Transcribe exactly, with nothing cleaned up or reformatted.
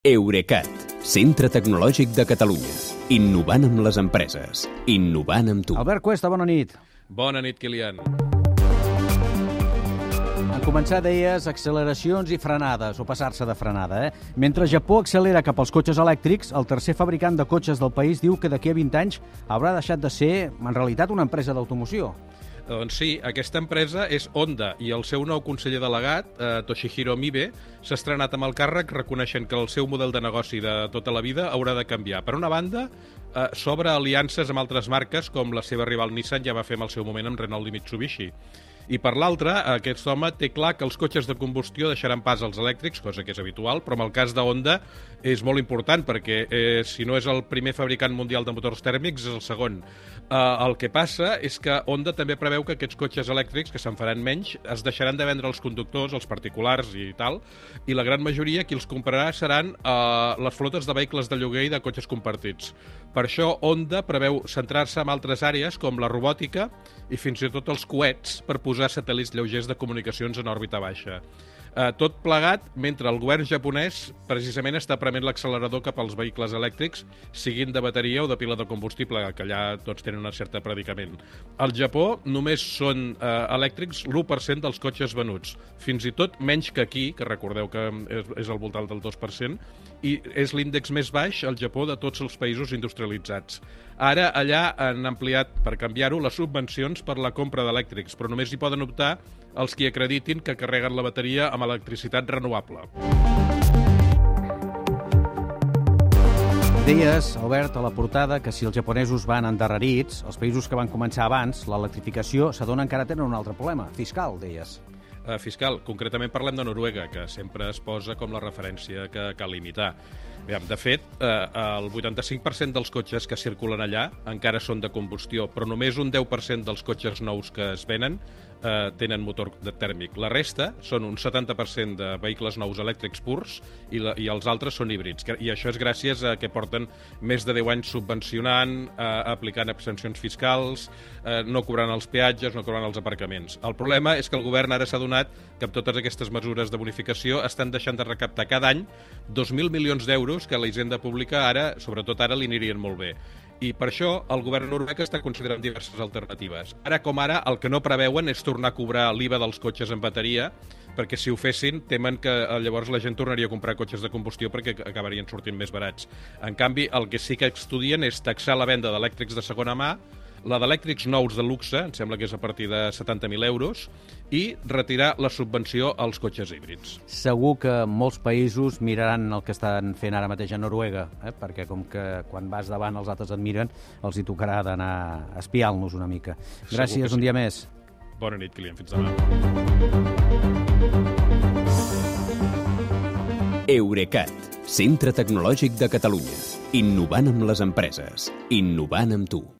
Eurecat, centre tecnològic de Catalunya. Innovant amb les empreses. Innovant amb tu. Albert Cuesta, bona nit. Bona nit, Kilian. En començar, deies, acceleracions i frenades, o passar-se de frenada, eh? Mentre Japó accelera cap als cotxes elèctrics, el tercer fabricant de cotxes del país diu que d'aquí a vint anys haurà deixat de ser, en realitat, una empresa d'automoció. Doncs sí, aquesta empresa és Honda i el seu nou conseller delegat, eh, Toshihiro Mibe, s'ha estrenat amb el càrrec reconeixent que el seu model de negoci de tota la vida haurà de canviar. Per una banda, eh, s'obre aliances amb altres marques, com la seva rival Nissan ja va fer en el seu moment amb Renault i Mitsubishi. I per l'altra, aquest home té clar que els cotxes de combustió deixaran pas als elèctrics, cosa que és habitual, però en el cas de Honda és molt important perquè eh, si no és el primer fabricant mundial de motors tèrmics, és el segon. Eh, el que passa és que Honda també preveu que aquests cotxes elèctrics, que se'n faran menys, es deixaran de vendre als conductors, als particulars i tal, i la gran majoria qui els comprarà seran eh, les flotes de vehicles de lloguer i de cotxes compartits. Per això Honda preveu centrar-se en altres àrees com la robòtica i fins i tot els coets per posar satèl·lits lleugers de comunicacions en òrbita baixa. Eh, tot plegat mentre el govern japonès precisament està prement l'accelerador cap als vehicles elèctrics, siguin de bateria o de pila de combustible, que allà tots tenen un cert predicament. Al Japó només són eh, elèctrics l'u per cent dels cotxes venuts, fins i tot menys que aquí, que recordeu que és, és al voltant del dos per cent, i és l'índex més baix al Japó de tots els països industrialitzats. Ara, allà han ampliat, per canviar-ho, les subvencions per la compra d'elèctrics, però només hi poden optar els qui acreditin que carreguen la bateria amb electricitat renovable. Deies, Albert, a la portada, que si els japonesos van endarrerits, els països que van començar abans, l'electrificació s'adona encara tenen un altre problema, fiscal, deies. Uh, fiscal, concretament parlem de Noruega, que sempre es posa com la referència que cal imitar. Aviam, de fet, eh, el vuitanta-cinc per cent dels cotxes que circulen allà encara són de combustió, però només un deu per cent dels cotxes nous que es venen eh, tenen motor de tèrmic. La resta són un setanta per cent de vehicles nous elèctrics purs i, la, i els altres són híbrids. I això és gràcies a que porten més de deu anys subvencionant, eh, aplicant abstencions fiscals, eh, no cobrant els peatges, no cobrant els aparcaments. El problema és que el govern ara s'ha adonat que amb totes aquestes mesures de bonificació estan deixant de recaptar cada any dos mil milions d'euros que a la hisenda pública ara, sobretot ara, li anirien molt bé. I per això el govern noruec està considerant diverses alternatives. Ara com ara, el que no preveuen és tornar a cobrar l'I V A dels cotxes en bateria, perquè si ho fessin temen que llavors la gent tornaria a comprar cotxes de combustió perquè acabarien sortint més barats. En canvi, el que sí que estudien és taxar la venda d'elèctrics de segona mà, la d'elèctrics nous de luxe, em sembla que és a partir de setanta mil euros, i retirar la subvenció als cotxes híbrids. Segur que molts països miraran el que estan fent ara mateix a Noruega, eh? perquè com que quan vas davant els altres et miren, els hi tocarà d'anar espiant-nos una mica. Gràcies, un dia més. Bona nit, Kilian. Fins demà. Eurecat, centre tecnològic de Catalunya. Innovant amb les empreses. Innovant amb tu.